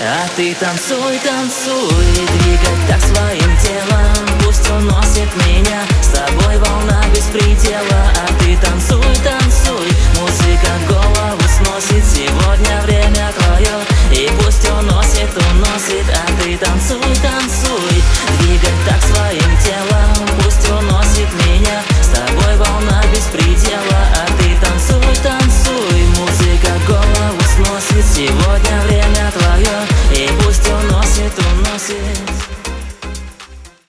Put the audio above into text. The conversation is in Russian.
А ты танцуй, танцуй, двигай так своим телом. Пусть уносит меня, с тобой волна без предела. А ты танцуй, танцуй, музыка голову сносит. Сегодня время твое, и пусть уносит, уносит. А ты танцуй, танцуй.